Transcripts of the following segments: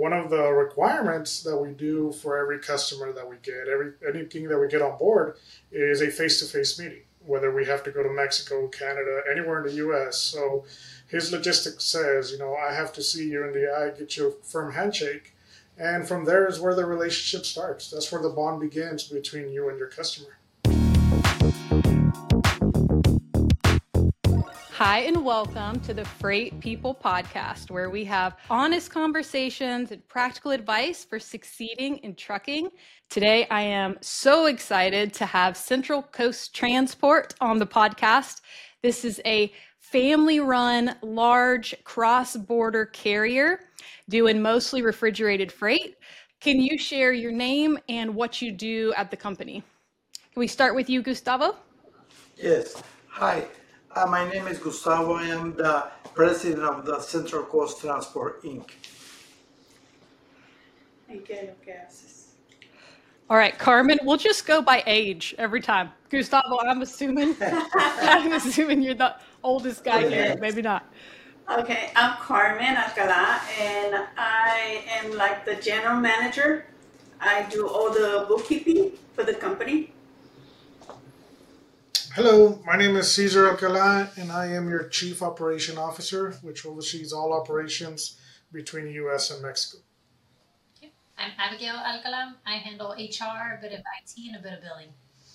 one of the requirements that we do for every customer that we get, anything that we get on board, is a face-to-face meeting. Whether we have to go to Mexico, Canada, anywhere in the U.S. So his logistics says, I have to see you in the eye, get you a firm handshake, and from there is where the relationship starts. That's where the bond begins between you and your customer. Hi, and welcome to the Freight People Podcast, where we have honest conversations and practical advice for succeeding in trucking. Today, I am so excited to have Central Coast Transport on the podcast. This is a family-run, large cross-border carrier doing mostly refrigerated freight. Can you share your name and what you do at the company? Can we start with you, Gustavo? Yes. Hi. My name is Gustavo. I am the president of the Central Coast Transport, Inc. All right, Carmen, we'll just go by age every time. Gustavo, I'm assuming you're the oldest guy here. Maybe not. Okay, I'm Carmen Alcala, and I am like the general manager. I do all the bookkeeping for the company. Hello, my name is Cesar Alcala, and I am your Chief Operation Officer, which oversees all operations between the U.S. and Mexico. I'm Abigail Alcala. I handle HR, a bit of IT, and a bit of billing.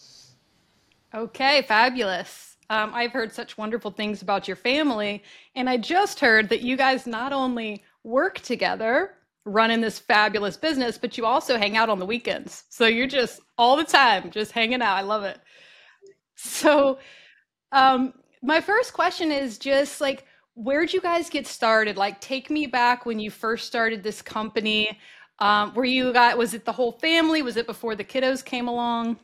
Okay, fabulous. I've heard such wonderful things about your family, and I just heard that you guys not only work together running this fabulous business, but you also hang out on the weekends. So you're just all the time, just hanging out. I love it. So my first question is just like, where'd you guys get started? Like, take me back when you first started this company. Was it the whole family? Was it before the kiddos came along?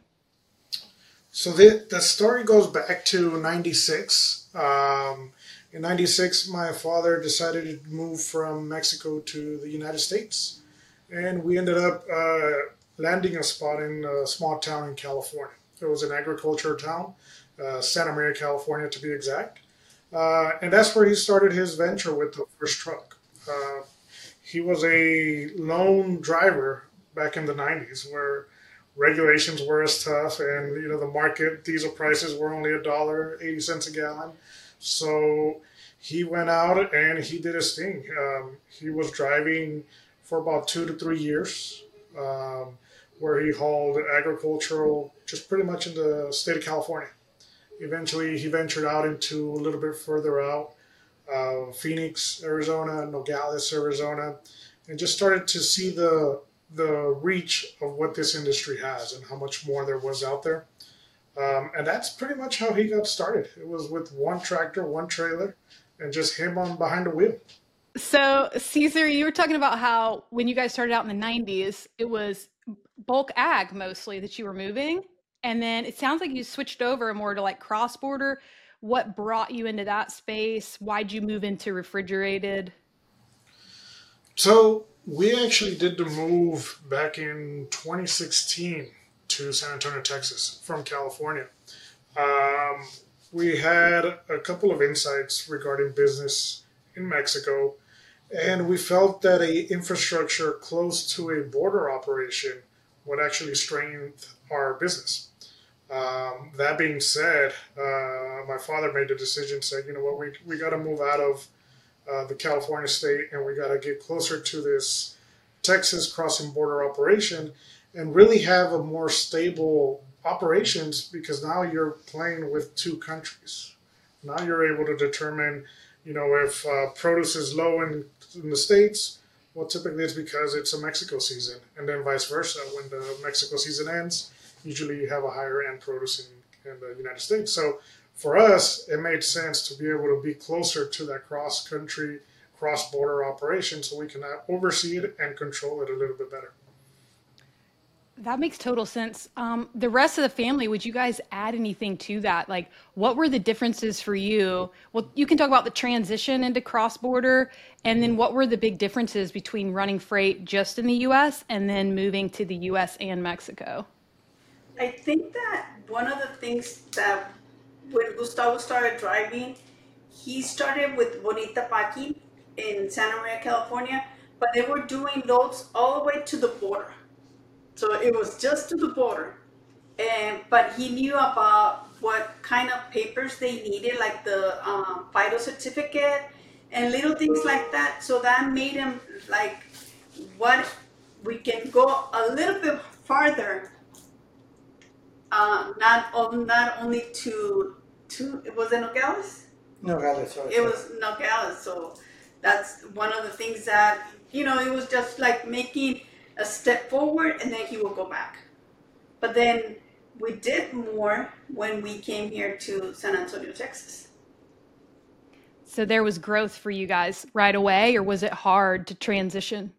So the story goes back to 96. In 96, my father decided to move from Mexico to the United States. And we ended up landing a spot in a small town in California. It was an agriculture town, Santa Maria, California, to be exact. And that's where he started his venture with the first truck. He was a lone driver back in the 90s where regulations were as tough and, the market diesel prices were only $1.80 a gallon. So he went out and he did his thing. He was driving for about 2 to 3 years. Where he hauled agricultural, just pretty much in the state of California. Eventually, he ventured out into a little bit further out, Phoenix, Arizona, Nogales, Arizona, and just started to see the reach of what this industry has and how much more there was out there. And that's pretty much how he got started. It was with one tractor, one trailer, and just him on behind the wheel. So, Cesar, you were talking about how when you guys started out in the 90s, it was bulk ag mostly that you were moving. And then it sounds like you switched over more to like cross-border. What brought you into that space? Why'd you move into refrigerated? So we actually did the move back in 2016 to San Antonio, Texas from California. We had a couple of insights regarding business in Mexico, and we felt that a infrastructure close to a border operation would actually strengthen our business. That being said, my father made the decision, said, you know what, we got to move out of the California state and we got to get closer to this Texas crossing border operation and really have a more stable operations because now you're playing with two countries. Now you're able to determine, if produce is low in the States, well, typically it's because it's a Mexico season, and then vice versa. When the Mexico season ends, usually you have a higher end produce in the United States. So for us, it made sense to be able to be closer to that cross-country, cross-border operation so we can oversee it and control it a little bit better. That makes total sense. The rest of the family, would you guys add anything to that? Like, what were the differences for you? Well, you can talk about the transition into cross-border, and then what were the big differences between running freight just in the U.S. and then moving to the U.S. and Mexico? I think that one of the things that when Gustavo started driving, he started with Bonita Paqui in Santa Maria, California, but they were doing loads all the way to the border. So it was just to the border. But he knew about what kind of papers they needed, like the FIDO certificate and little things like that. So that made him like, what we can go a little bit farther. Not only to it was in Nogales. No, got it. Sorry. It was Nogales. So that's one of the things that it was just like making a step forward, and then he will go back. But then we did more when we came here to San Antonio, Texas. So there was growth for you guys right away, or was it hard to transition?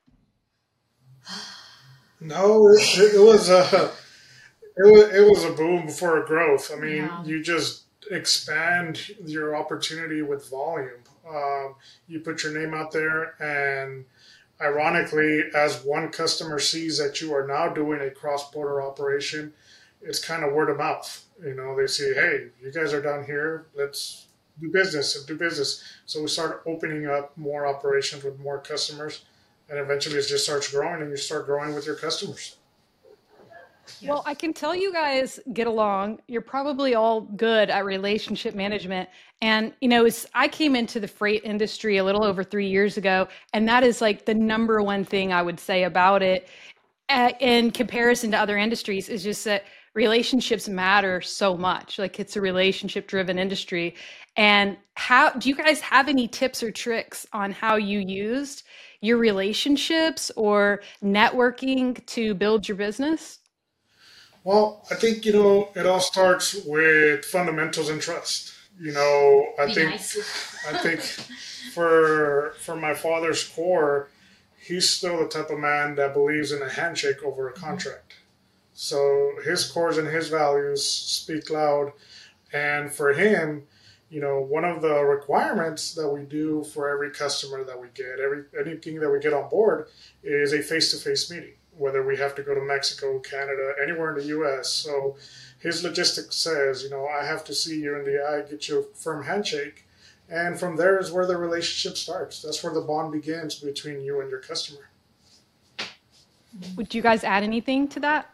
No, it was it was a boom before a growth. I mean, Yeah. you just expand your opportunity with volume. You put your name out there, and ironically, as one customer sees that you are now doing a cross-border operation, it's kind of word of mouth. They say, "Hey, you guys are down here. Let's do business and do business." So we start opening up more operations with more customers, and eventually it just starts growing, and you start growing with your customers. Well, I can tell you guys get along. You're probably all good at relationship management. And, I came into the freight industry a little over 3 years ago, and that is like the number one thing I would say about it in comparison to other industries is just that relationships matter so much. Like it's a relationship driven industry. And how do you guys have any tips or tricks on how you used your relationships or networking to build your business? Well, I think, it all starts with fundamentals and trust. I Be think nice. I think for my father's core, he's still the type of man that believes in a handshake over a contract. So his cores and his values speak loud. And for him, one of the requirements that we do for every customer that we get, anything that we get on board, is a face-to-face meeting. Whether we have to go to Mexico, Canada, anywhere in the U.S. So his logistics says, I have to see you in the eye, get you a firm handshake, and from there is where the relationship starts. That's where the bond begins between you and your customer. Would you guys add anything to that?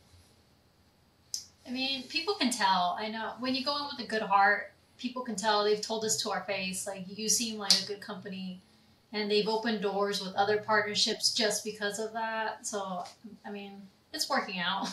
I mean, people can tell. I know when you go in with a good heart, people can tell. They've told us to our face, like, you seem like a good company. And they've opened doors with other partnerships just because of that. So, I mean, it's working out.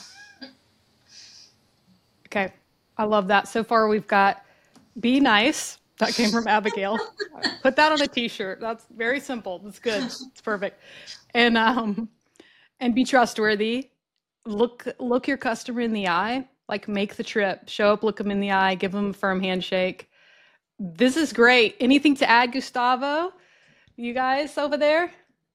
Okay. I love that. So far, we've got be nice. That came from Abigail. Put that on a t-shirt. That's very simple. That's good. It's perfect. And be trustworthy. Look your customer in the eye. Like make the trip. Show up, look them in the eye, give them a firm handshake. This is great. Anything to add, Gustavo? You guys over there?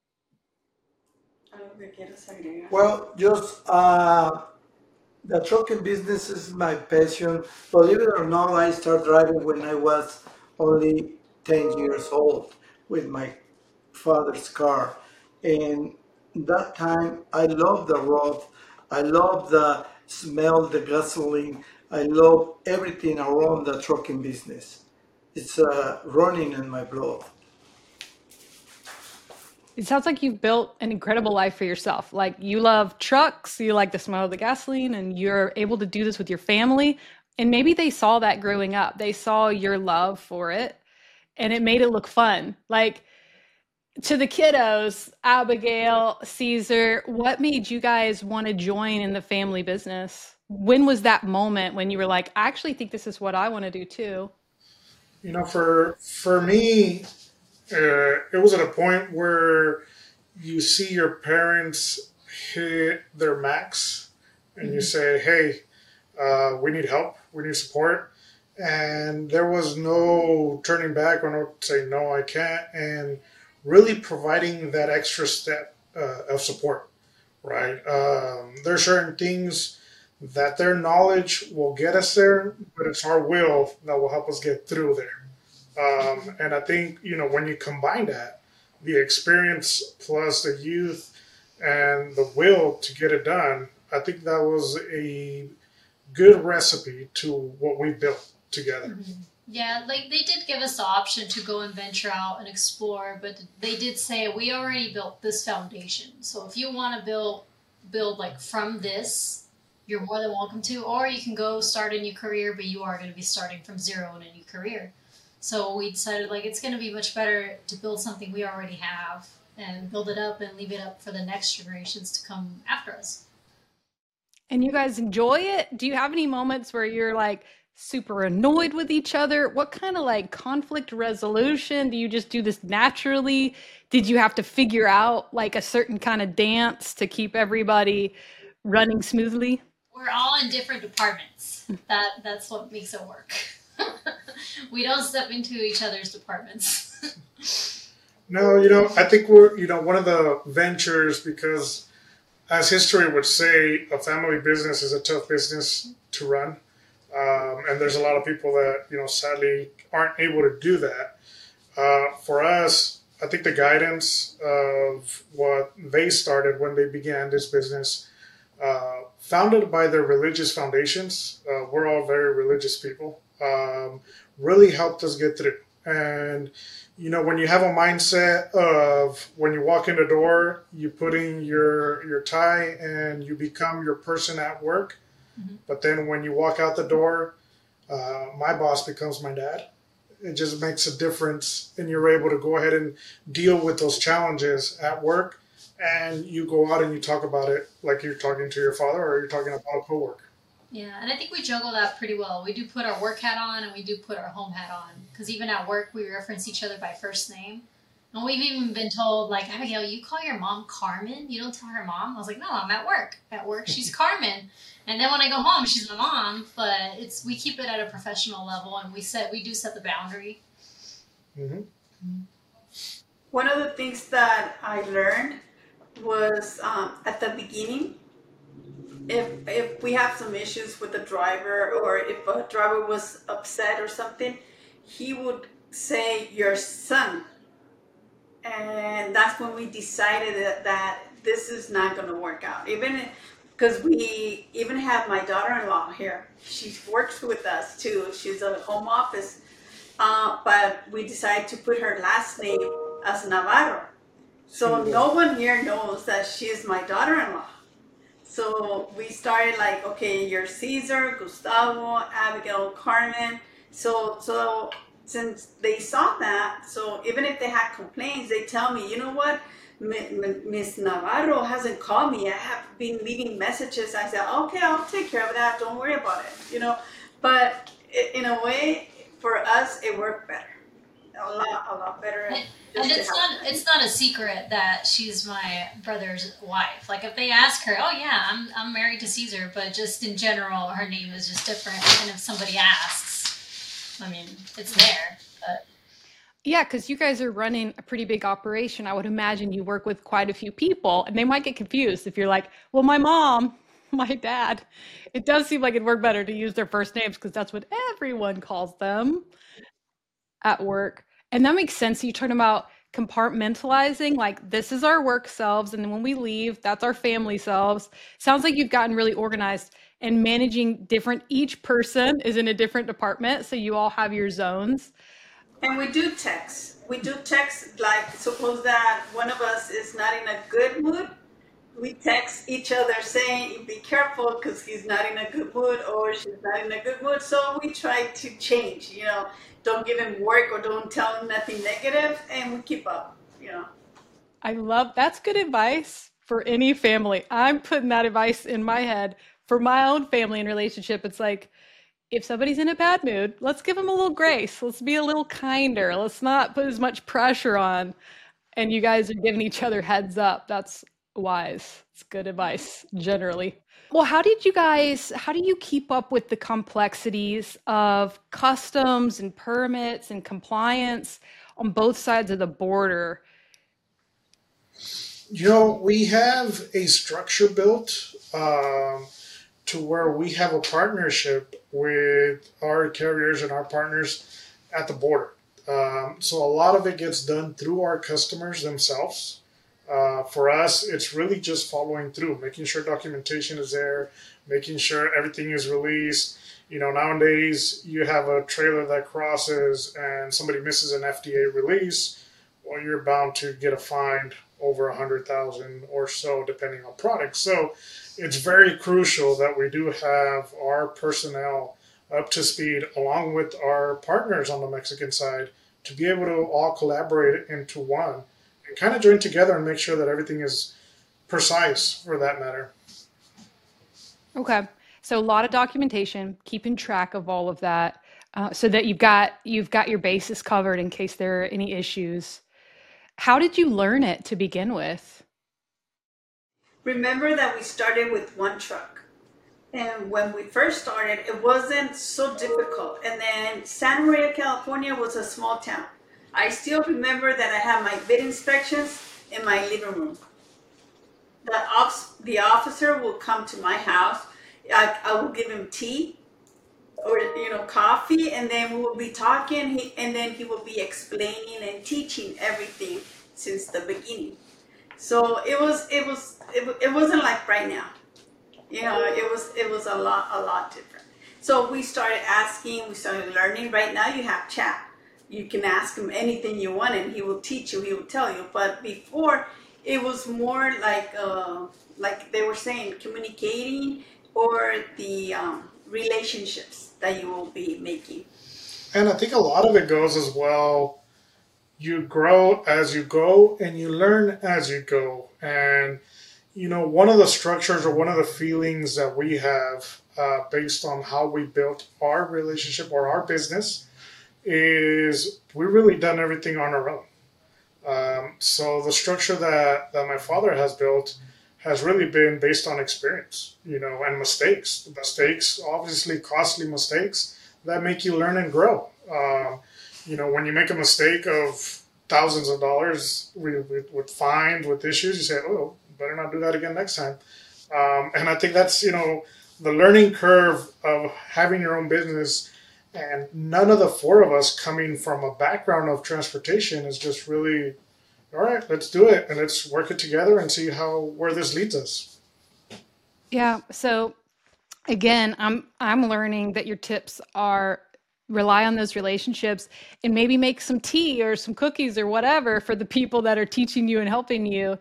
Well, just the trucking business is my passion. Believe it or not, I started driving when I was only 10 years old with my father's car. And that time, I love the road. I love the smell, the gasoline. I love everything around the trucking business. It's running in my blood. It sounds like you've built an incredible life for yourself. Like you love trucks, you like the smell of the gasoline, and you're able to do this with your family. And maybe they saw that growing up. They saw your love for it, and it made it look fun. Like to the kiddos, Abigail, Caesar, what made you guys want to join in the family business? When was that moment when you were like, I actually think this is what I want to do too? For me, it was at a point where you see your parents hit their max, and you say, "Hey, we need help. We need support." And there was no turning back or no saying, "No, I can't." And really providing that extra step of support, right? There are certain things that their knowledge will get us there, but it's our will that will help us get through there. And I think, when you combine that, the experience plus the youth and the will to get it done, I think that was a good recipe to what we built together. Yeah, like they did give us the option to go and venture out and explore, but they did say we already built this foundation. So if you want to build like from this, you're more than welcome to, or you can go start a new career, but you are going to be starting from zero in a new career. So we decided like it's going to be much better to build something we already have and build it up and leave it up for the next generations to come after us. And you guys enjoy it? Do you have any moments where you're like super annoyed with each other? What kind of like conflict resolution? Do you just do this naturally? Did you have to figure out like a certain kind of dance to keep everybody running smoothly? We're all in different departments. That's what makes it work. We don't step into each other's departments. No, you know, I think we're, you know, one of the ventures, because as history would say, a family business is a tough business to run. And there's a lot of people that, you know, sadly aren't able to do that. For us, I think the guidance of what they started when they began this business, founded by their religious foundations, we're all very religious people, really helped us get through. And, you know, when you have a mindset of when you walk in the door, you put in your tie and you become your person at work. Mm-hmm. But then when you walk out the door, my boss becomes my dad. It just makes a difference, and you're able to go ahead and deal with those challenges at work, and you go out and you talk about it like you're talking to your father or you're talking about a coworker. Yeah, and I think we juggle that pretty well. We do put our work hat on and we do put our home hat on. Because even at work, we reference each other by first name. And we've even been told, like, Abigail, you call your mom Carmen? You don't tell her mom? I was like, no, I'm at work. At work, she's Carmen. And then when I go home, she's my mom. But we keep it at a professional level, and we do set the boundary. Mm-hmm. One of the things that I learned was at the beginning, if we have some issues with the driver, or if a driver was upset or something, he would say, your son. And that's when we decided that this is not going to work out. Even because we even have my daughter-in-law here. She works with us too. She's a home office. But we decided to put her last name as Navarro. So no one here knows that she is my daughter-in-law. So we started like, okay, you're Cesar, Gustavo, Abigail, Carmen. So since they saw that, so even if they had complaints, they tell me, you know what, Miss Navarro hasn't called me. I have been leaving messages. I said, okay, I'll take care of that. Don't worry about it, you know. But in a way, for us, it worked better. A lot better. And it's not a secret that she's my brother's wife. Like if they ask her, oh yeah, I'm married to Caesar, but just in general, her name is just different. And if somebody asks, I mean, it's there. But Yeah, because you guys are running a pretty big operation. I would imagine you work with quite a few people, and they might get confused if you're like, well, my mom, my dad. It does seem like it'd work better to use their first names because that's what everyone calls them at work. And that makes sense. You're talking about compartmentalizing, like this is our work selves, and then when we leave, that's our family selves. Sounds like you've gotten really organized and managing different, each person is in a different department, so you all have your zones. And we do text. We do text, like suppose that one of us is not in a good mood. We text each other saying, be careful because he's not in a good mood or she's not in a good mood. So we try to change, you know, don't give him work or don't tell him nothing negative, and we keep up, you know. I love that's good advice for any family. I'm putting that advice in my head for my own family and relationship. It's like if somebody's in a bad mood, let's give them a little grace. Let's be a little kinder. Let's not put as much pressure on. And you guys are giving each other heads up. That's wise. It's good advice generally. Well, how do you keep up with the complexities of customs and permits and compliance on both sides of the border? You know, we have a structure built to where we have a partnership with our carriers and our partners at the border. So a lot of it gets done through our customers themselves. For us, it's really just following through, making sure documentation is there, making sure everything is released. Nowadays you have a trailer that crosses and somebody misses an FDA release, well, you're bound to get a fine over 100,000 or so, depending on product. So it's very crucial that we do have our personnel up to speed, along with our partners on the Mexican side, to be able to all collaborate into one and kind of join together and make sure that everything is precise for that matter. Okay. So a lot of documentation, keeping track of all of that, so that you've got your bases covered in case there are any issues. How did you learn it to begin with? Remember that we started with one truck. And when we first started, it wasn't so difficult. And then Santa Maria, California was a small town. I still remember that I had my bid inspections in my living room. The officer will come to my house. I will give him tea or coffee, and then we will be talking. And then he will be explaining and teaching everything since the beginning. So it wasn't like right now. It was a lot different. So we started asking, we started learning. Right now you have chat. You can ask him anything you want, and he will teach you. He will tell you. But before, it was more like they were saying, communicating or the relationships that you will be making. And I think a lot of it goes as well. You grow as you go and you learn as you go. And, one of the structures or one of the feelings that we have based on how we built our relationship or our business is we really done everything on our own. So the structure that my father has built has really been based on experience, and mistakes. Mistakes, obviously costly mistakes that make you learn and grow. When you make a mistake of thousands of dollars with fines, with issues, you say, oh, better not do that again next time. And I think that's, the learning curve of having your own business, and none of the four of us coming from a background of transportation is just really, all right, let's do it and let's work it together and see where this leads us. Yeah. So again, I'm learning that your tips are rely on those relationships and maybe make some tea or some cookies or whatever for the people that are teaching you and helping you,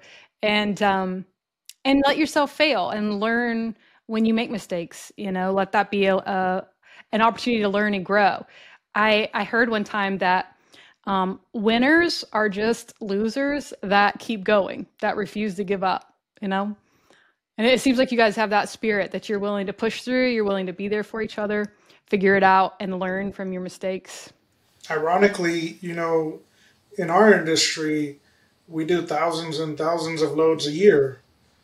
and let yourself fail and learn when you make mistakes. Let that be an opportunity to learn and grow. I heard one time that winners are just losers that keep going, that refuse to give up. And it seems like you guys have that spirit that you're willing to push through, you're willing to be there for each other, figure it out, and learn from your mistakes. Ironically, in our industry, we do thousands and thousands of loads a year.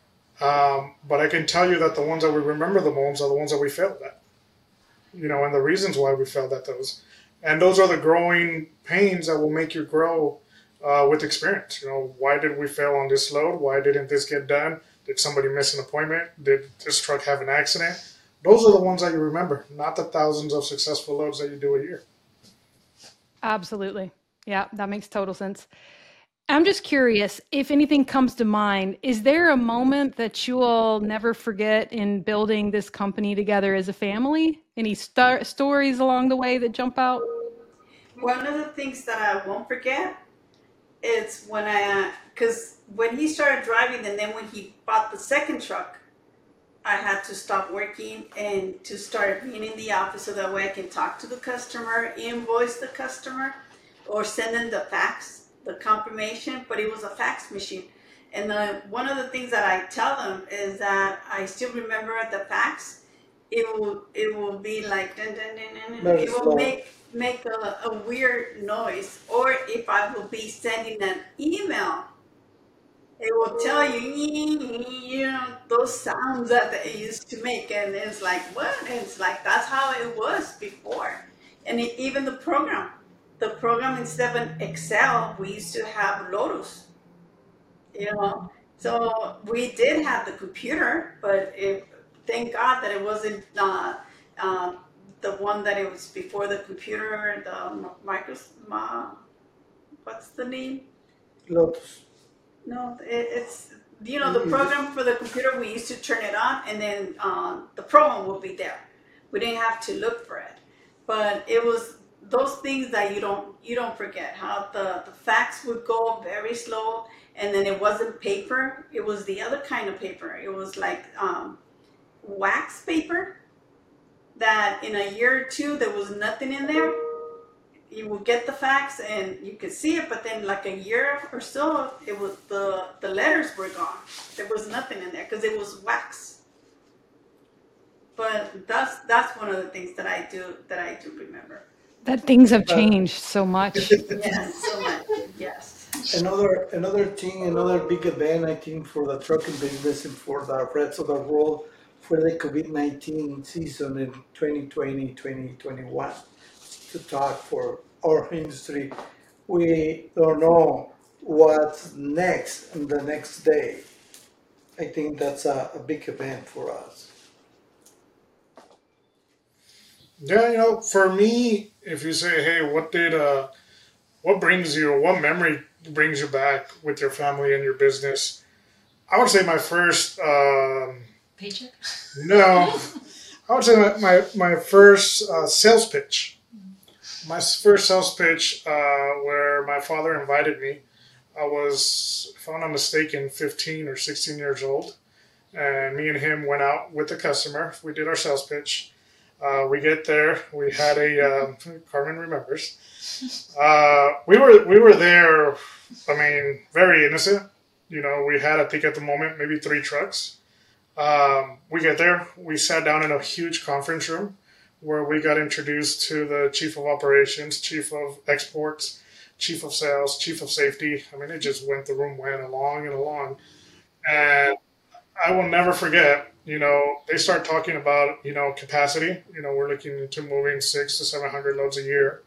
But I can tell you that the ones that we remember the most are the ones that we failed at. And the reasons why we failed at those. And those are the growing pains that will make you grow with experience. Why did we fail on this load? Why didn't this get done? Did somebody miss an appointment? Did this truck have an accident? Those are the ones that you remember, not the thousands of successful loads that you do a year. Absolutely. Yeah, that makes total sense. I'm just curious if anything comes to mind. Is there a moment that you will never forget in building this company together as a family? Any stories along the way that jump out? One of the things that I won't forget is because when he started driving, and then when he bought the second truck, I had to stop working and to start being in the office so that way I can talk to the customer, invoice the customer, or send them the fax, the confirmation, but it was a fax machine. And one of the things that I tell them is that I still remember the fax. It will be like dun, dun, dun, dun, dun. It will make a weird noise. Or if I will be sending an email, it will tell you, those sounds that they used to make, and it's like, what? And it's like that's how it was before. And even the program instead of Excel, we used to have Lotus. So we did have the computer, but thank God that it wasn't the one that it was before the computer, the what's the name? Lotus. No, it's the program for the computer. We used to turn it on, and then the program will be there. We didn't have to look for it. But it was those things that you don't forget. How the fax would go very slow, and then it wasn't paper. It was the other kind of paper. It was like wax paper that in a year or two there was nothing in there. You would get the fax and you could see it, but then like a year or so, it was the letters were gone. There was nothing in there because it was wax. But that's one of the things that I do remember. That things have changed so much. Yes, so much. Yes. Another thing, another big event, I think, for the trucking business and for the rest of the world for the COVID-19 season in 2020, 2021. To talk for our industry, we don't know what's next in the next day. I think that's a big event for us. Yeah, for me, if you say, hey, what brings you, what memory brings you back with your family and your business? I would say my first, Paycheck? no, I would say my first sales pitch. My first sales pitch, where my father invited me, I was, if I'm not mistaken, 15 or 16 years old. And me and him went out with the customer. We did our sales pitch. We get there. We had Carmen remembers. We were there. I mean, very innocent. We had, I think at the moment, maybe 3 trucks. We get there. We sat down in a huge conference room where we got introduced to the chief of operations, chief of exports, chief of sales, chief of safety. I mean, the room went along and along. And I will never forget, they start talking about, capacity. We're looking into moving 600 to 700 loads a year.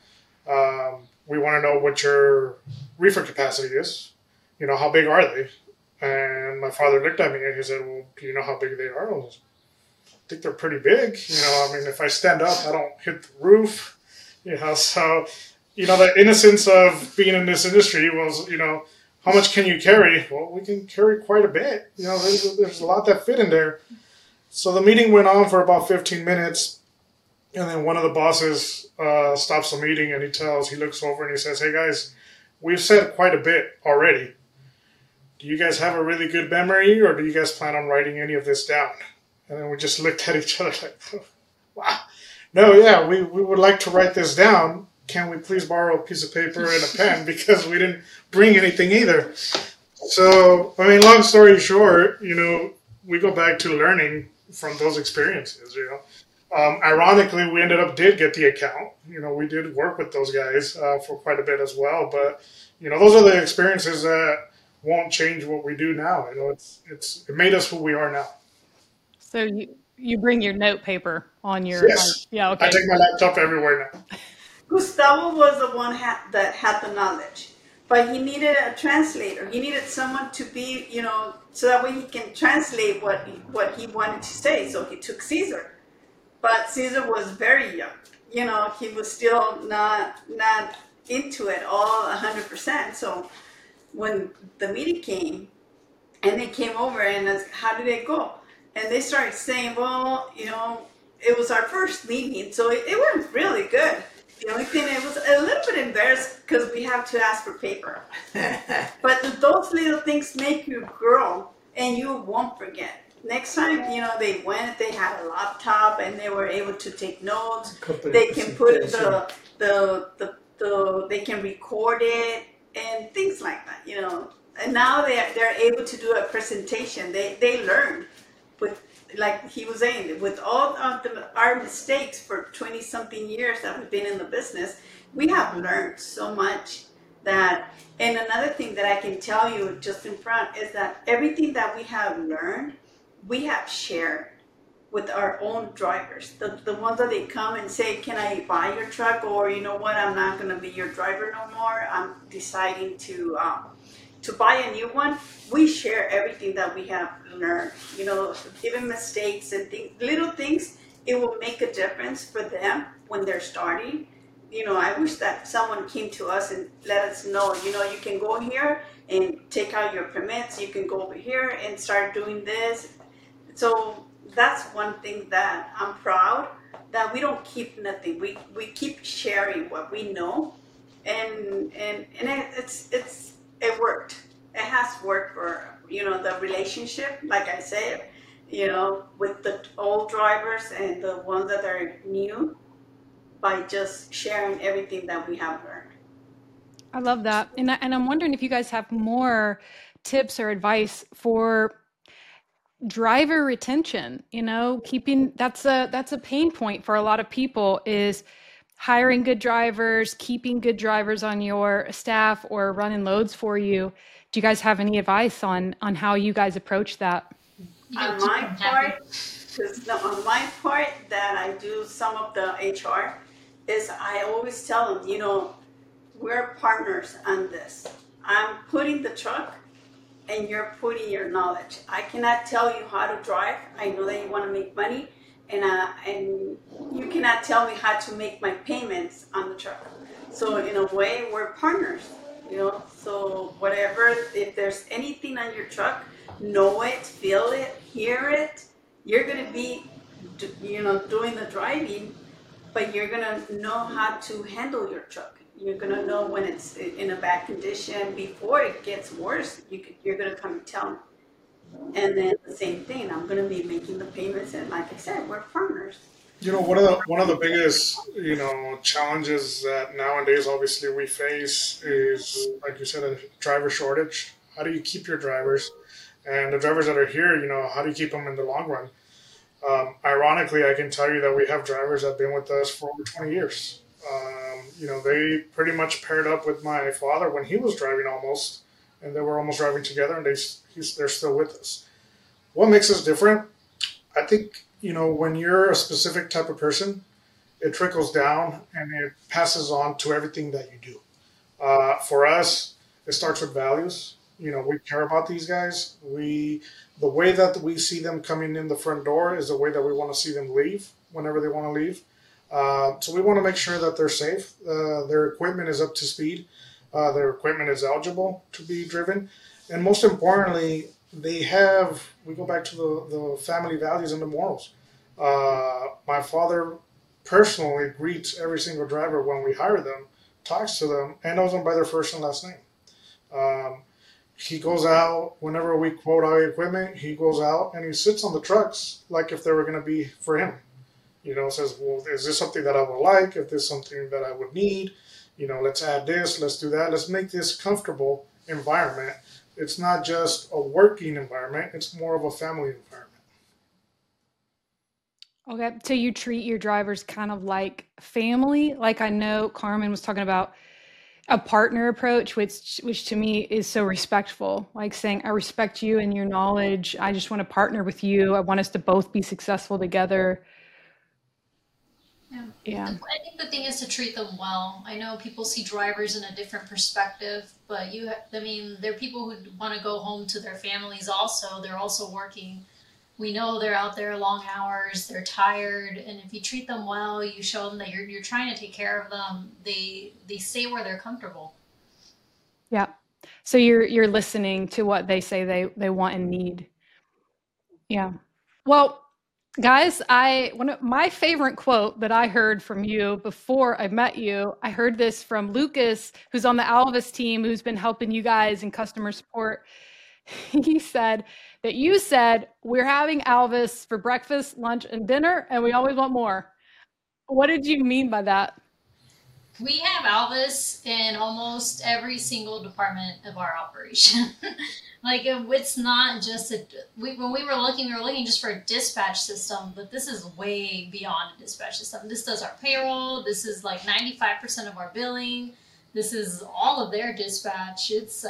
We want to know what your reefer capacity is. How big are they? And my father looked at me and he said, well, do you know how big they are? I think they're pretty big. If I stand up, I don't hit the roof. So, the innocence of being in this industry was, how much can you carry? Well, we can carry quite a bit. There's a lot that fit in there. So the meeting went on for about 15 minutes. And then one of the bosses stops the meeting and he looks over and he says, hey guys, we've said quite a bit already. Do you guys have a really good memory or do you guys plan on writing any of this down? And then we just looked at each other like, oh, wow. No, yeah, we would like to write this down. Can we please borrow a piece of paper and a pen because we didn't bring anything either. So, long story short, we go back to learning from those experiences, Ironically, we did get the account. We did work with those guys for quite a bit as well. But, those are the experiences that won't change what we do now. It made us who we are now. So you bring your note paper on your... Yes. Yeah, okay. I take my laptop everywhere now. Gustavo was the one that had the knowledge, but he needed a translator. He needed someone to be, so that way he can translate what he wanted to say. So he took Caesar, but Caesar was very young. He was still not into it all 100%. So when the meeting came, and they came over and asked, how did it go? And they started saying, well, it was our first meeting, so it went really good. The only thing, it was a little bit embarrassed because we have to ask for paper. But those little things make you grow and you won't forget. Next time, they had a laptop and they were able to take notes. They can put they can record it and things like that, And now they're able to do a presentation. They learn. With, like he was saying, with all of our mistakes for 20-something years that we've been in the business, we have learned so much that, and another thing that I can tell you just in front is that everything that we have learned, we have shared with our own drivers. The ones that they come and say, can I buy your truck? Or, you know what, I'm not going to be your driver no more. I'm deciding to buy a new one. We share everything that we have learned, even mistakes and little things. It will make a difference for them when they're starting. I wish that someone came to us and let us know, you can go here and take out your permits. You can go over here and start doing this. So that's one thing that I'm proud that we don't keep nothing. We keep sharing what we know, and it worked. It has worked for the relationship. Like I said, with the old drivers and the ones that are new, by just sharing everything that we have learned. I love that. And I'm wondering if you guys have more tips or advice for driver retention, keeping that's a pain point for a lot of people is hiring good drivers, keeping good drivers on your staff or running loads for you. Do you guys have any advice on how you guys approach that? You gotta On keep my them happy. part, on my part that I do some of the HR is I always tell them, we're partners on this. I'm putting the truck and you're putting your knowledge. I cannot tell you how to drive. I know that you want to make money, and you cannot tell me how to make my payments on the truck. So in a way, we're partners. So whatever, if there's anything on your truck, know it, feel it, hear it. You're gonna be, doing the driving, but you're gonna know how to handle your truck. You're gonna know when it's in a bad condition before it gets worse. You're gonna come and tell me. And then the same thing. I'm gonna be making the payments, and like I said, we're partners. One of the biggest challenges that nowadays obviously we face is, like you said, a driver shortage. How do you keep your drivers, and the drivers that are here? How do you keep them in the long run? Ironically, I can tell you that we have drivers that have been with us for over 20 years. They pretty much paired up with my father when he was driving almost, and they were almost driving together, and they're still with us. What makes us different? I think, when you're a specific type of person, it trickles down and it passes on to everything that you do. For us, it starts with values. We care about these guys. The way that we see them coming in the front door is the way that we want to see them leave whenever they want to leave. So we want to make sure that they're safe. Their equipment is up to speed. Their equipment is eligible to be driven. And most importantly, we go back to the family values and the morals. My father personally greets every single driver when we hire them, talks to them, and knows them by their first and last name. Um, he goes out whenever we quote our equipment. He goes out and he sits on the trucks like if they were going to be for him. Says, well, is this something that I would like? If this is something that I would need, let's add this, let's do that. Let's make this comfortable environment. It's not just a working environment. It's more of a family environment. Okay, so you treat your drivers kind of like family. Like I know Carmen was talking about a partner approach, which to me is so respectful. Like saying, I respect you and your knowledge. I just want to partner with you. I want us to both be successful together. Yeah. Yeah. I think the thing is to treat them well. I know people see drivers in a different perspective, but I mean, there are people who want to go home to their families also. They're also working. We know they're out there long hours, they're tired, and if you treat them well, you show them that you're trying to take care of them, they stay where they're comfortable. Yeah. So you're listening to what they say they want and need. Yeah. Well, guys, one of my favorite quote that I heard from you before I met you, I heard this from Lucas, who's on the Alvis team, who's been helping you guys in customer support. He said that you said, we're having Alvis for breakfast, lunch, and dinner, and we always want more. What did you mean by that? We have Alvis in almost every single department of our operation. Like it's not just when we were looking just for a dispatch system, but this is way beyond a dispatch system. This does our payroll. This is like 95% of our billing. This is all of their dispatch.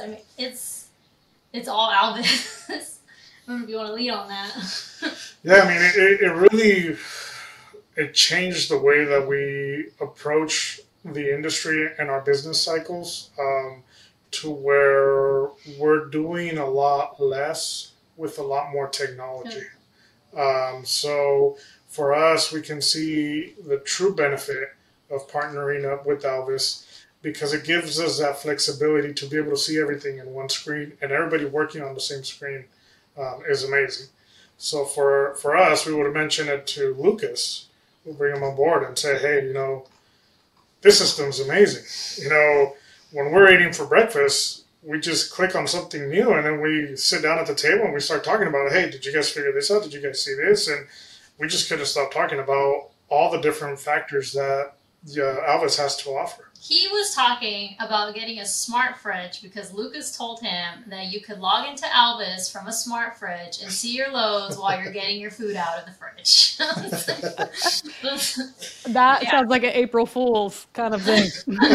It's all Alvis. I don't know if you want to lead on that. Yeah, I mean, it really it changed the way that we approach the industry and our business cycles, to where we're doing a lot less with a lot more technology. So for us, we can see the true benefit of partnering up with Alvis because it gives us that flexibility to be able to see everything in one screen, and everybody working on the same screen is amazing. So for us, we would have mentioned it to Lucas. we'll bring them on board and say, hey, this system's amazing. When we're eating for breakfast, we just click on something new and then we sit down at the table and we start talking about, hey, did you guys figure this out? Did you guys see this? And we just couldn't stop talking about all the different factors that Alvis has to offer. He was talking about getting a smart fridge because Lucas told him that you could log into Alvis from a smart fridge and see your loads while you're getting your food out of the fridge. That sounds like an April Fool's kind of thing.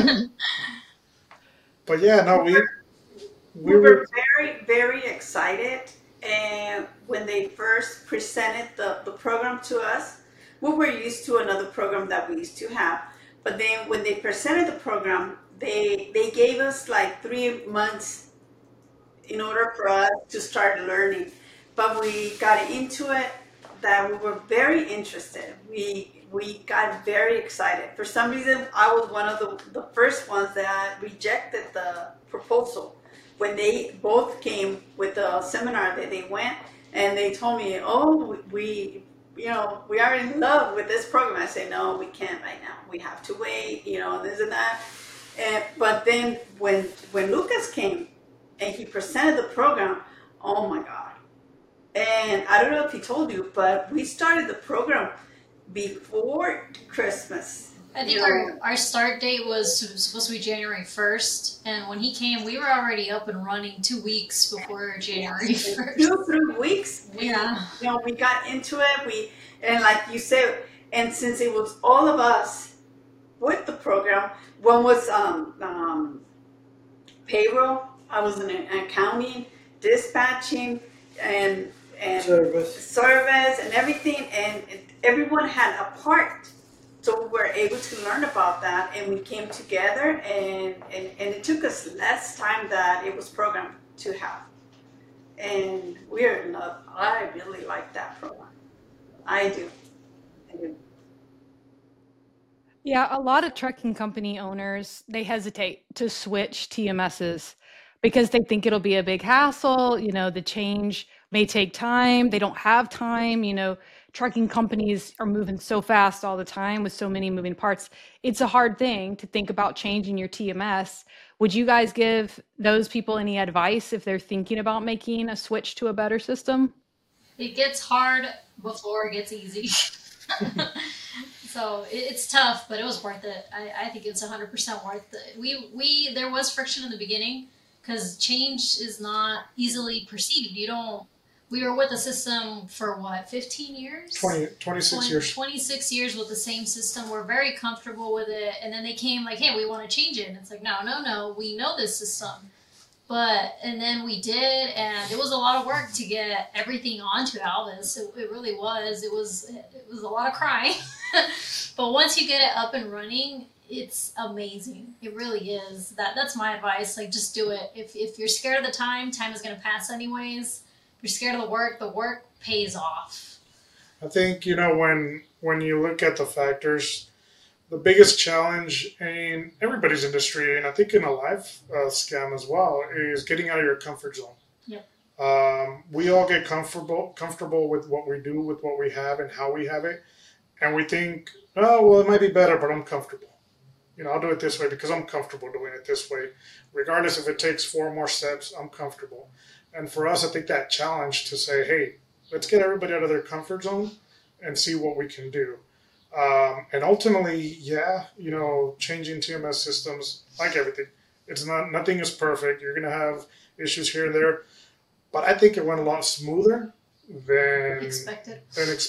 But yeah, no, We were very, very excited. And when they first presented the program to us, we were used to another program that we used to have. But then when they presented the program, they gave us like 3 months in order for us to start learning. But we got into it that we were very interested. We got very excited. For some reason, I was one of the first ones that rejected the proposal. When they both came with the seminar that they went, and they told me, oh, we are in love with this program. I say, no, we can't right now. We have to wait, this and that. But then when Lucas came and he presented the program, oh my God. And I don't know if he told you, but we started the program before Christmas. I think our start date was supposed to be January 1st, and when he came, we were already up and running 2 weeks before January 1st. 2-3 weeks. We got into it. And like you said, and since it was all of us with the program, one was payroll, I was in accounting, dispatching, and service and everything, and everyone had a part. So we were able to learn about that, and we came together, and it took us less time that it was programmed to have. And we're in love. I really like that program. I do. Yeah, a lot of trucking company owners, they hesitate to switch TMSs because they think it'll be a big hassle. The change may take time. They don't have time. Trucking companies are moving so fast all the time with so many moving parts. It's a hard thing to think about changing your TMS. Would you guys give those people any advice if they're thinking about making a switch to a better system? It gets hard before it gets easy. So it's tough, but it was worth it. I think it's 100% worth it. There was friction in the beginning because change is not easily perceived. We were with the system for 15 years? 26 years. 26 years with the same system. We're very comfortable with it. And then they came like, hey, we want to change it. And it's like, no, we know this system. And then we did, and it was a lot of work to get everything onto Alvis. It really was. It was a lot of crying. But once you get it up and running, it's amazing. It really is. That's my advice. Like, just do it. If you're scared of the time is going to pass anyways. If you're scared of the work pays off. I think, when you look at the factors, the biggest challenge in everybody's industry, and I think in a live scam as well, is getting out of your comfort zone. Yep. We all get comfortable with what we do, with what we have, and how we have it, and we think, oh, well, it might be better, but I'm comfortable. I'll do it this way because I'm comfortable doing it this way. Regardless if it takes 4 more steps, I'm comfortable. And for us, I think that challenge to say, hey, let's get everybody out of their comfort zone and see what we can do. And ultimately, changing TMS systems, like everything, nothing is perfect. You're going to have issues here and there. But I think it went a lot smoother than expected.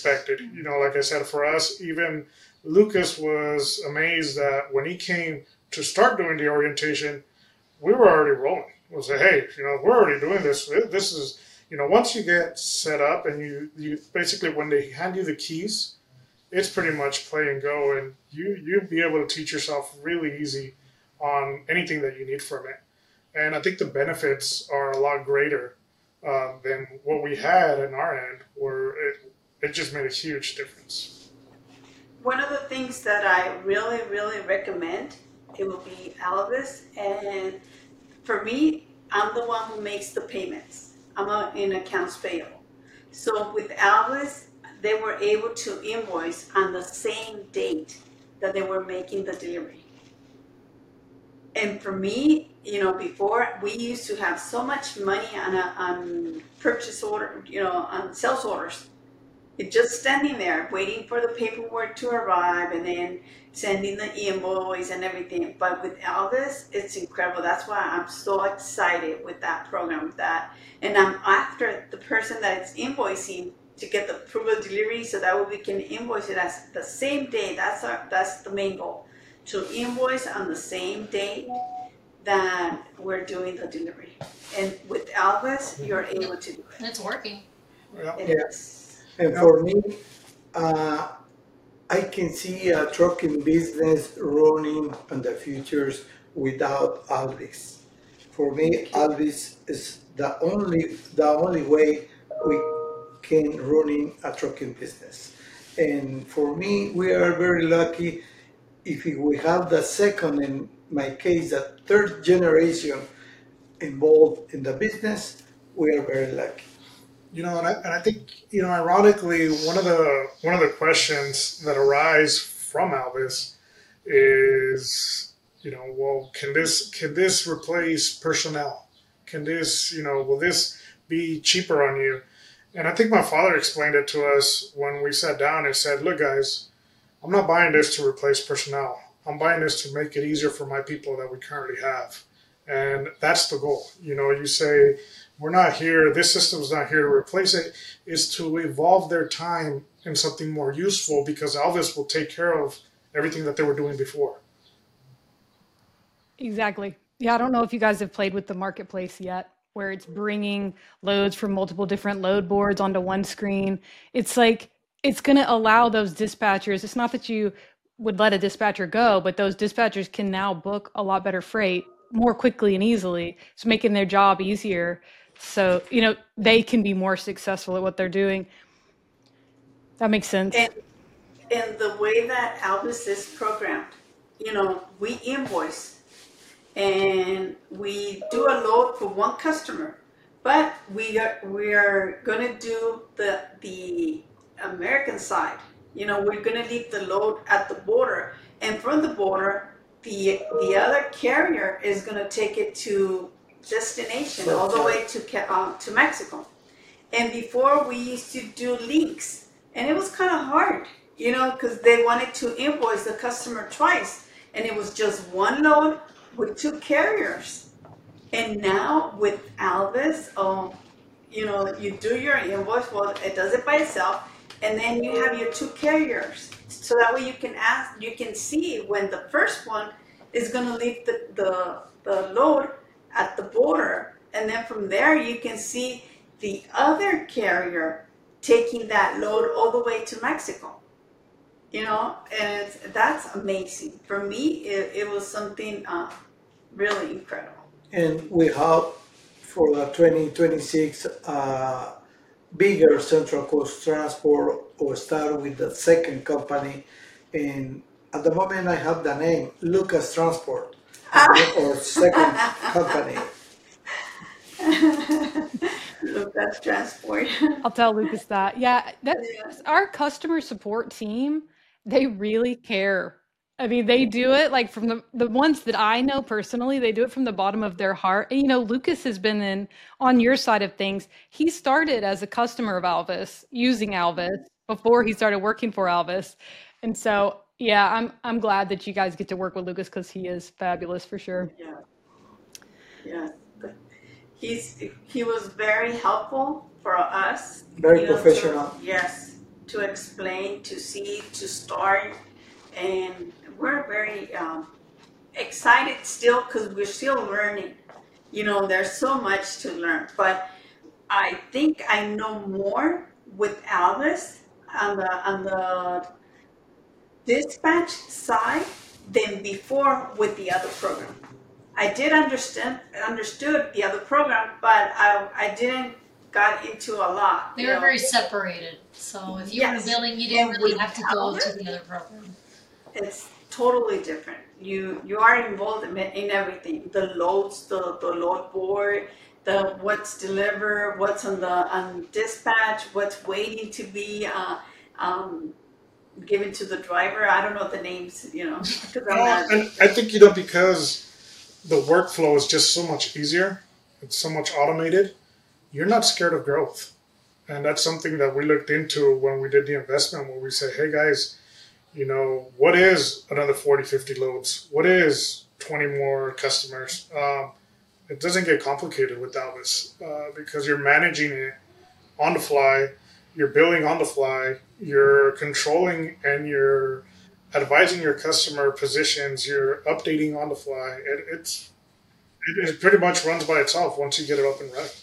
Like I said, for us, even Lucas was amazed that when he came to start doing the orientation, we were already rolling. We'll say, hey, we're already doing this. This is, once you get set up and you basically, when they hand you the keys, it's pretty much play and go, and you'll be able to teach yourself really easy on anything that you need from it. And I think the benefits are a lot greater than what we had in our end, where it just made a huge difference. One of the things that I really, really recommend, it will be Alvis. And for me, I'm the one who makes the payments. I'm in accounts payable. So with Alvis, they were able to invoice on the same date that they were making the delivery. And for me, before we used to have so much money on purchase order, on sales orders. It's just standing there waiting for the paperwork to arrive and then sending the invoice and everything. But with Elvis, it's incredible. That's why I'm so excited with that program, with that. And I'm after the person that is invoicing to get the proof of delivery so that way we can invoice it as the same day. That's the main goal. To invoice on the same day that we're doing the delivery. And with Elvis, you're able to do it. And it's working. Yeah. It Yeah. is. And for me, I can see a trucking business running in the futures without Alvis. For me, Alvis is the only way we can running a trucking business. And for me, we are very lucky if we have the second, in my case, the third generation involved in the business. We are very lucky. And I think, ironically, one of the questions that arise from Alvis is, well, can this replace personnel? Can this, will this be cheaper on you? And I think my father explained it to us when we sat down and said, look, guys, I'm not buying this to replace personnel. I'm buying this to make it easier for my people that we currently have. And that's the goal. You say, we're not here, this system's not here to replace it, is to evolve their time in something more useful because Alvis will take care of everything that they were doing before. Exactly. Yeah, I don't know if you guys have played with the marketplace yet, where it's bringing loads from multiple different load boards onto one screen. It's like it's going to allow those dispatchers. It's not that you would let a dispatcher go, but those dispatchers can now book a lot better freight more quickly and easily. It's making their job easier. So, they can be more successful at what they're doing. That makes sense. And the way that Alvis is programmed, we invoice and we do a load for one customer, but we are gonna do the American side. We're gonna leave the load at the border, and from the border, the other carrier is gonna take it to destination all the way to Mexico. And before we used to do links, and it was kind of hard, because they wanted to invoice the customer twice, and it was just one load with two carriers. And now with Alvis, you do your invoice, well, it does it by itself, and then you have your two carriers. So that way you can see when the first one is going to leave the load at the border, and then from there you can see the other carrier taking that load all the way to Mexico. And that's amazing. For me, it was something really incredible. And we have for the 2026 bigger Central Coast Transport or start with the second company. And at the moment I have the name Lucas Transport or second company. Lucas Transport. I'll tell Lucas that. Yeah, that's our customer support team. They really care. I mean, they do it like from the ones that I know personally, they do it from the bottom of their heart. And, Lucas has been on your side of things. He started as a customer of Alvis, using Alvis before he started working for Alvis. And so, yeah, I'm glad that you guys get to work with Lucas because he is fabulous for sure. Yeah. He was very helpful for us. Very professional. Yes, to explain, to see, to start, and we're very excited still because we're still learning. There's so much to learn, but I think I know more with Alvis on the dispatch side than before with the other program. I did understood the other program, but I didn't got into a lot. They were very separated. So if you were billing, you didn't really have to go to the other program. It's totally different. You are involved in everything. The loads, the load board, the what's delivered, what's on dispatch, what's waiting to be um, given to the driver. I don't know the names, because I'm not. And I think, because the workflow is just so much easier, it's so much automated, you're not scared of growth. And that's something that we looked into when we did the investment, where we said, hey guys, what is another 40, 50 loads? What is 20 more customers? It doesn't get complicated with Alvis because you're managing it on the fly, you're billing on the fly, you're controlling and you're advising your customer positions, you're updating on the fly. It pretty much runs by itself once you get it up and running.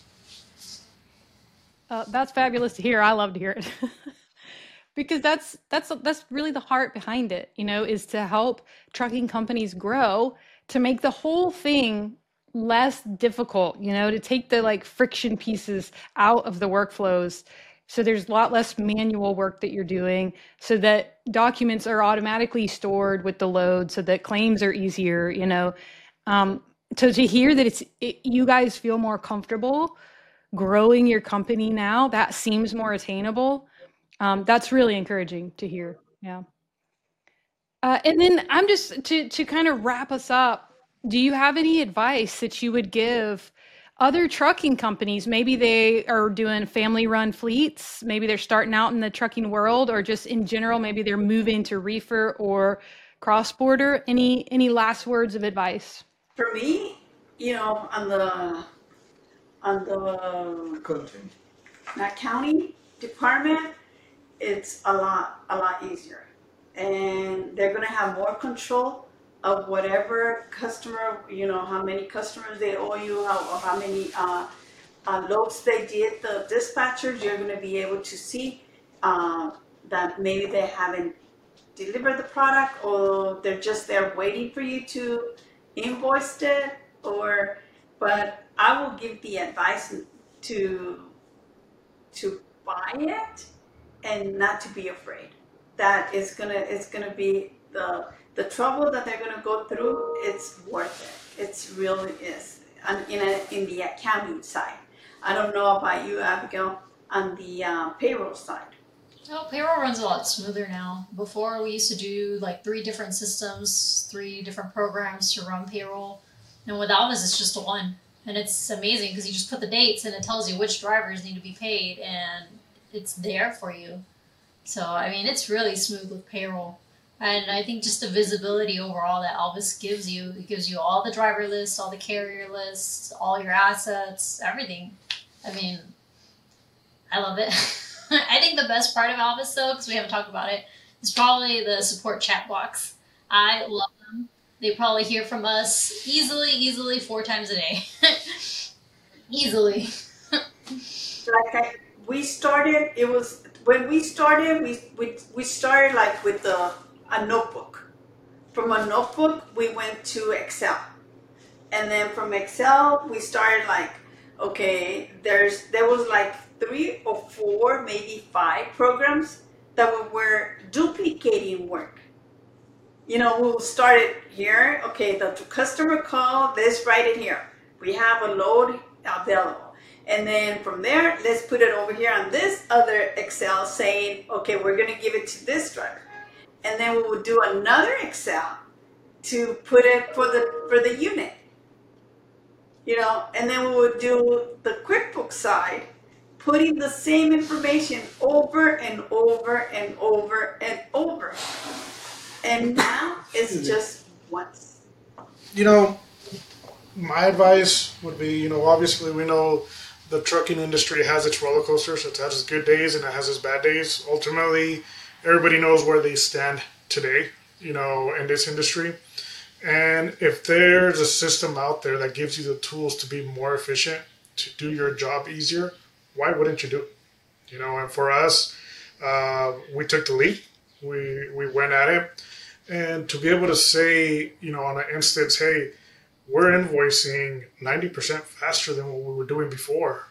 That's fabulous to hear. I love to hear it. Because that's really the heart behind it, is to help trucking companies grow, to make the whole thing less difficult, to take the like friction pieces out of the workflows. So there's a lot less manual work that you're doing, so that documents are automatically stored with the load, so that claims are easier. Um, so to hear that you guys feel more comfortable growing your company now, that seems more attainable. That's really encouraging to hear. Yeah. And then I'm just to kind of wrap us up. Do you have any advice that you would give other trucking companies? Maybe they are doing family-run fleets. Maybe they're starting out in the trucking world, or just in general, maybe they're moving to reefer or cross-border. Any last words of advice? For me, on the Country. that county department, it's a lot easier, and they're gonna have more control of whatever customer, how many customers they owe you, how many loads they did. The dispatchers, you're gonna be able to see that maybe they haven't delivered the product, or they're just there waiting for you to invoice it, or. But I will give the advice to buy it and not to be afraid. That is it's gonna be the trouble that they're gonna go through. It's worth it. It's really is. And in the accounting side, I don't know about you, Abigail, on the payroll side. No, payroll runs a lot smoother now. Before we used to do like 3 different systems, 3 different programs to run payroll. And with Alvis, it's just one. And it's amazing because you just put the dates and it tells you which drivers need to be paid, and it's there for you. So, I mean, it's really smooth with payroll. And I think just the visibility overall that Alvis gives you, it gives you all the driver lists, all the carrier lists, all your assets, everything. I mean, I love it. I think the best part of Alvis, though, because we haven't talked about it, is probably the support chat box. I love them. They probably hear from us easily 4 times a day. Easily. We started. It was when we started. We started like with a notebook. From a notebook, we went to Excel, and then from Excel, we started like, okay, there was like 3 or 4, maybe 5 programs that were duplicating work. We'll start it here. Okay, the customer call, let's write it here. We have a load available. And then from there, let's put it over here on this other Excel saying, okay, we're going to give it to this driver. And then we will do another Excel to put it for the unit. And then we would do the QuickBooks side, putting the same information over and over and over and over. And now it's just once. My advice would be, obviously we know the trucking industry has its roller coasters. It has its good days and it has its bad days. Ultimately, everybody knows where they stand today, in this industry. And if there's a system out there that gives you the tools to be more efficient, to do your job easier, why wouldn't you do it? And for us, we took the leap. We went at it. And to be able to say, on an instance, hey, we're invoicing 90% faster than what we were doing before.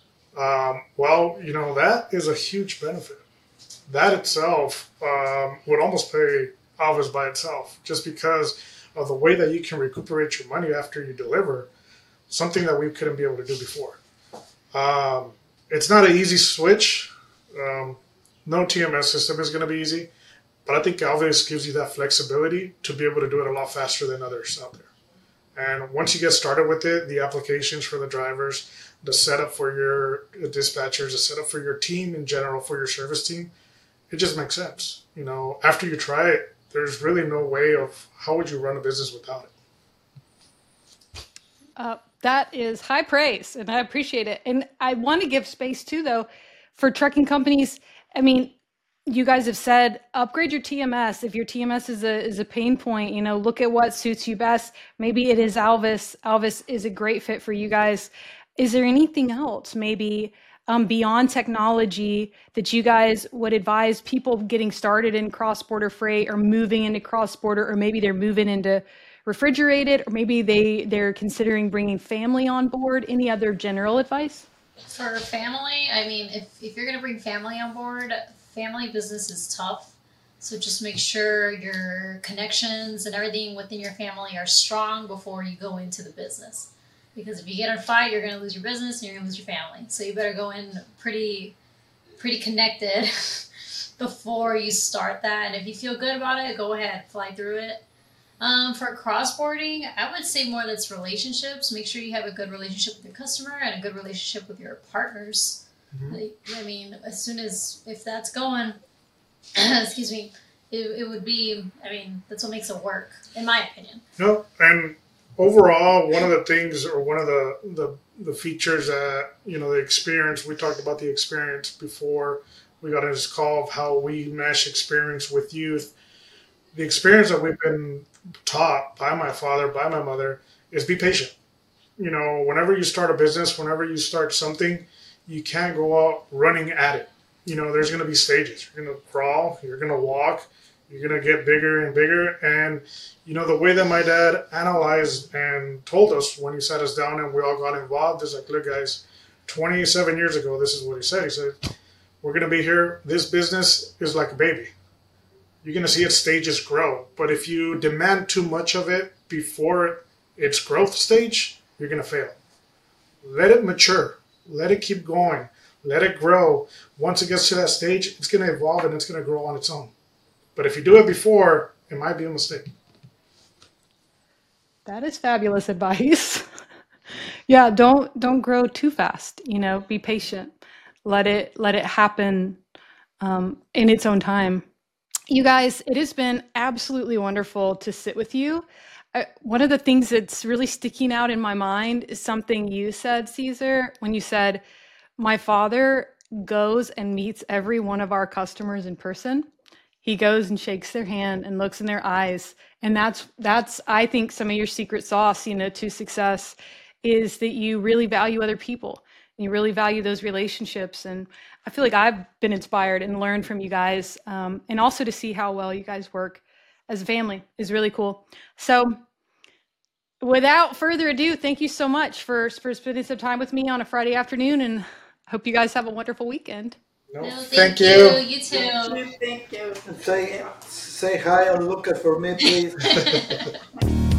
That is a huge benefit. That itself would almost pay Alvis by itself, just because of the way that you can recuperate your money after you deliver. something that we couldn't be able to do before. It's not an easy switch. No TMS system is going to be easy, but I think Alvis gives you that flexibility to be able to do it a lot faster than others out there. And once you get started with it, the applications for the drivers, the setup for your dispatchers, the setup for your team in general, for your service team, it just makes sense. After you try it, there's really no way of how would you run a business without it. That is high praise, and I appreciate it. And I want to give space too, though, for trucking companies. I mean, you guys have said upgrade your TMS. If your TMS is a pain point, look at what suits you best. Maybe it is Alvis. Alvis is a great fit for you guys. Is there anything else, maybe beyond technology, that you guys would advise people getting started in cross-border freight or moving into cross-border, or maybe they're moving into refrigerated, or maybe they're considering bringing family on board? Any other general advice? For family, I mean, if you're going to bring family on board, family business is tough. So just make sure your connections and everything within your family are strong before you go into the business. Because if you get in a fight, you're going to lose your business and you're going to lose your family. So you better go in pretty connected before you start that. And if you feel good about it, go ahead, fly through it. For cross-boarding, I would say more that's relationships. Make sure you have a good relationship with your customer and a good relationship with your partners. I mean, if that's going, excuse me, it would be, that's what makes it work, in my opinion. No, and overall, one of the things, or one of the features that, the experience, we talked about the experience before we got in this call of how we mesh experience with youth. The experience that we've been taught by my father, by my mother, is be patient. Whenever you start a business, whenever you start something, you can't go out running at it. There's going to be stages. You're going to crawl, you're going to walk, you're going to get bigger and bigger. And, the way that my dad analyzed and told us when he sat us down and we all got involved is like, look, guys, 27 years ago, this is what he said. He said, we're going to be here. This business is like a baby. You're going to see its stages grow. But if you demand too much of it before its growth stage, you're going to fail. Let it mature. Let it keep going. Let it grow. Once it gets to that stage, it's going to evolve and it's going to grow on its own. But if you do it before, it might be a mistake. That is fabulous advice. Yeah, don't grow too fast. Be patient. Let it happen in its own time. You guys, it has been absolutely wonderful to sit with you. One of the things that's really sticking out in my mind is something you said, Cesar, when you said, my father goes and meets every one of our customers in person. He goes and shakes their hand and looks in their eyes. And that's I think, some of your secret sauce, to success, is that you really value other people. And you really value those relationships. And I feel like I've been inspired and learned from you guys. And also to see how well you guys work as a family is really cool. So without further ado, thank you so much for spending some time with me on a Friday afternoon. And I hope you guys have a wonderful weekend. No, thank you. You too. Thank you. Say hi on Lucas for me, please.